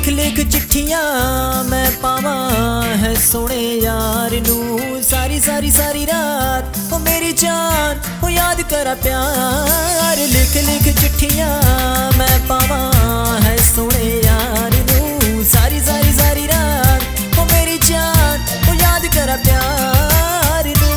लिख लिख चिट्ठियां मैं पावा है सोने यार नू। सारी सारी सारी रात ओ मेरी जान ओ याद करा प्यार। लिख लिख चिट्ठियां मैं पावा है सोने यार नू। सारी सारी सारी रात ओ मेरी जान ओ याद करा प्यार नू।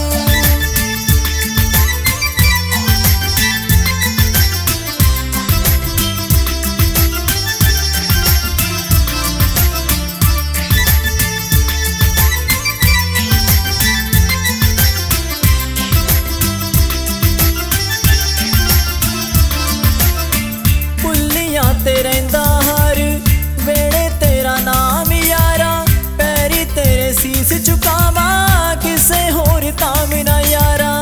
ते रहिंदा हर वेले तेरा नाम यारा। पैरी तेरे सीस झुकावा किसे होर ताम ना यारा।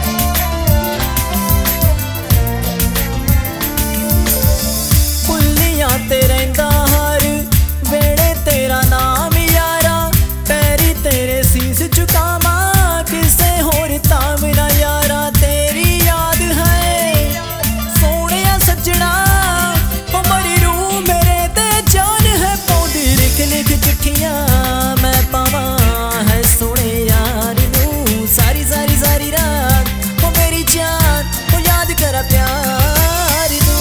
भुल्लियां ते रहिंदा हर वेले तेरा नाम यारा। पैरी तेरे सीस झुकावा किसे होर ताम ना यारा। तेरी याद है सोहणिया सज्जणा लिख चिट्ठियां मैं पावा है सोने यार नू। सारी सारी सारी रात ओ मेरी जान ओ याद करा प्यार नू।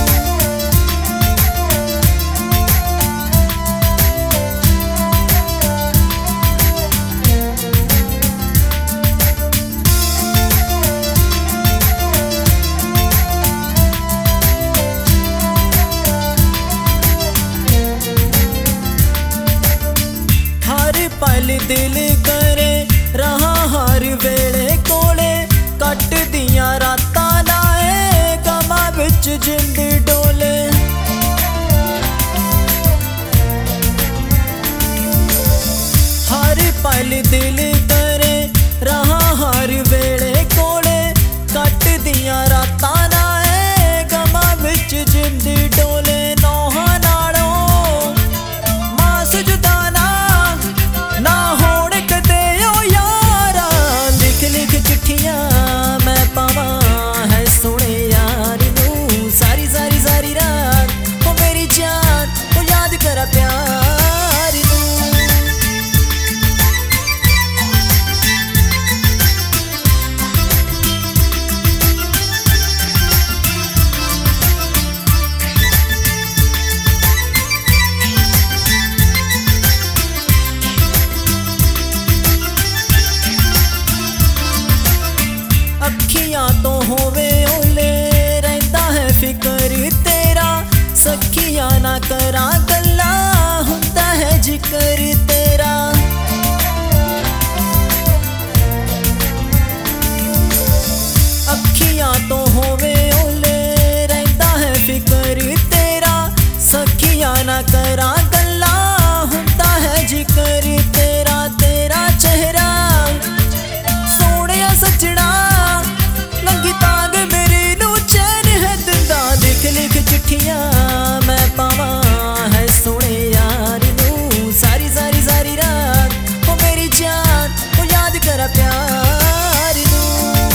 पल दिल करे रहा हर वेले कोले। कट दियां रातां लाए गमा विच जिंद डोले। हर पल दिल करे रहा हर वेले कोले। कट दियां रातां लाए गमा विच जिंद डोले। नौहां नालों मास जुदा ना होण कदे ओ यारा। लिख लिख चिट्ठियां मैं पावा है सोने यार नू। सारी सारी सारी रात ओ मेरी जान ओ याद करा प्यार नू। अखियां तो होवे ओले रहता है फिकर तेरा। सखियां ना करा गल्ला हुंदा है जिक्र तेरा। अखियां तो होवे ओले रहता है फिकर तेरा। सखियां ना करा गल्ला हुंदा है जिक्र तेरा। तेरा चेहरा सोहणिया सज्जणा लंगी तांग मेरी नू चैन है दिंदा। लिख लिख चिट्ठियां मैं पावा है सोने यार नू। सारी सारी सारी रात ओ मेरी जान ओ याद करा प्यार नू।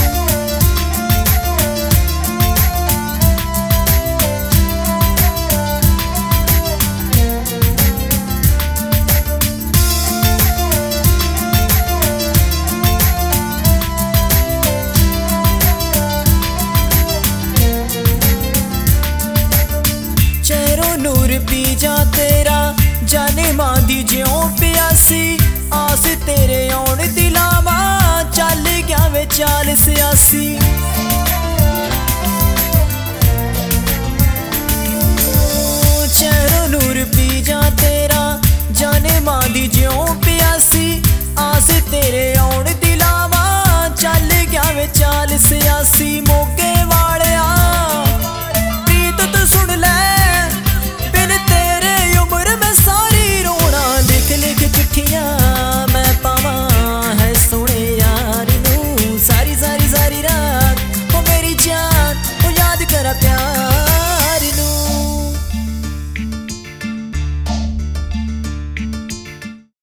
पी जा तेरा जाने मां दी ज्यों प्यासी। आस तेरे आउण दी लावा चल गया वे चाल सियासी। चेहरों नूर पी जा तेरा जाने मां दी ज्यों प्यासी। आस तेरे आउण दी लावा चल गया वे चाल सियासी। मोगे